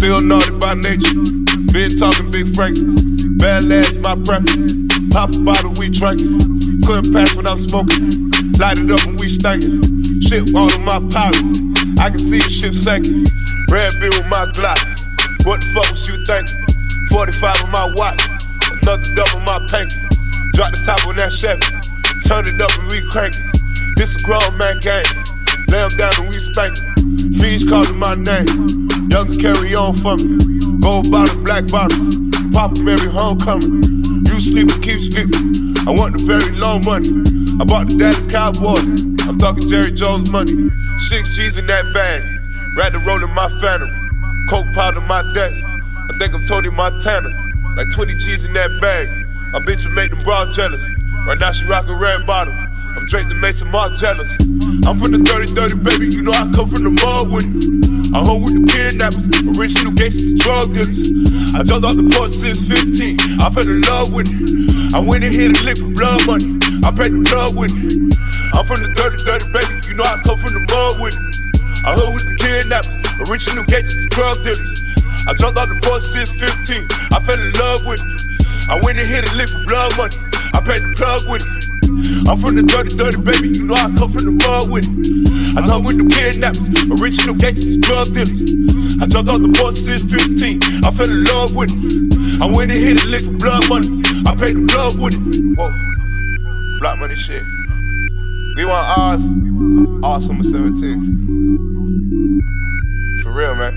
Still naughty by nature. Been talking Big Frank. Bad lads, my preference. Pop a bottle, we drinking. Couldn't pass when I'm smoking. Light it up when we stankin'. Shit all of my powder. I can see the ship sinking. Red beer with my Glock. What the fuck was you thinking? 45 with my watch. Another double my paper. Drop the top on that Chevy. Turn it up and we crankin'. This a grown man game. Lay 'em down and we spankin'. Fiends calling my name. Younger carry on for me. Gold bottle, black bottle. Pop 'em every homecoming. You sleep and keep sleeping. I want the very long money. I bought the daddy's cowboy. I'm talking Jerry Jones money. 6 G's in that bag. Rather roll in my Phantom. Coke powder my desk. I think I'm Tony Montana. Like 20 G's in that bag. My bitch will make them broad jealous. Right now she rockin' red bottom. I'm Drake to make some more jealous. I'm from the dirty, baby. You know I come from the mud with it. I hold with the kidnappers, original gangsters, drug dealers. I jumped off the porch since 15. I fell in love with it. I went in here to lick for blood money. I paid the blood with it. I'm from the dirty, baby. You know I come from the mud with it. I hold with the kidnappers, original gangsters, drug dealers. I jumped off the porch since 15. I fell in love with it. I went in here to lick for blood money. I paid the plug with it. I'm from the dirty, baby. You know I come from the mud with it. I talk with the kidnappers, original gangsters, drug dealers. I jumped off the porch since 15. I fell in love with it. I went in here to lick for blood money. I paid the plug with it. Whoa, block money shit. We want ours, all summer 17. For real, man.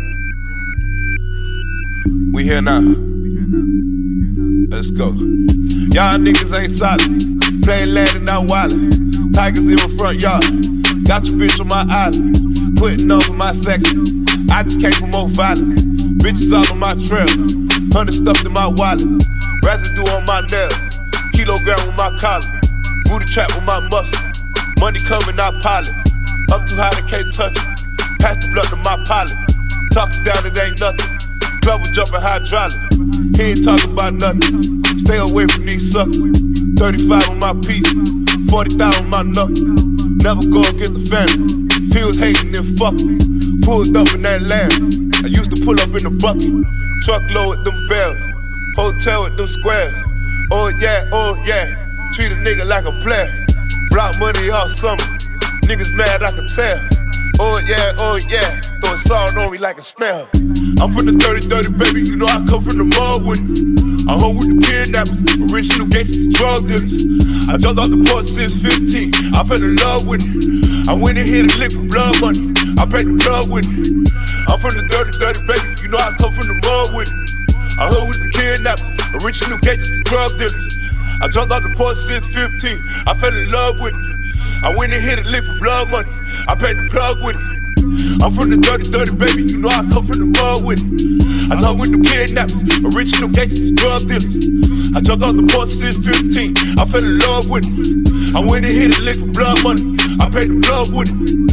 We here now. Let's go. Y'all niggas ain't solid. Plain land and not wildin'. Tigers in my front yard. Got your bitch on my island. Putting on for my section. I just came from Oak Violent. Bitches all on my trail. 100 stuffed in my wallet. Residue on my nail. Kilogram with my collar. Booty trap with my muscle. Money coming out pilot. Up too high they can't touch it. Pass the blood to my pilot. Talking down it ain't nothing. Club was jumping hydraulic. He ain't talking about nothing. Stay away from these suckers. 35 on my piece, 40,000 on my knuckles. Never go against the family. Feels hating and fucking. Pulled up in that lamb. I used to pull up in the bucket. Truckload with them bells. Hotel with them squares. Oh yeah, treat a nigga like a player. Block money all summer. Niggas mad, I can tell. Oh yeah, throw salt on me like a snail. I'm from the dirty, baby. You know I come from the mud with it. I hold with the kidnappers, original gangsters, drug dealers. I jumped off the porch since 15. I fell in love with it. I went in here to lick for blood money. I paid the plug with it. I'm from the dirty, baby. You know I come from the mud with it. I hold with the kidnappers, original gangsters, drug dealers. I jumped off the porch since 15. I fell in love with it. I went in here to lick for blood money. I paid the plug with it. I'm from the dirty, baby. You know I come from the mud with it. I talk with the kidnappers, original gangsters, drug dealers. I jumped off the porch since 15. I fell in love with it. I went in here to lick for blood money. I paid the plug with it.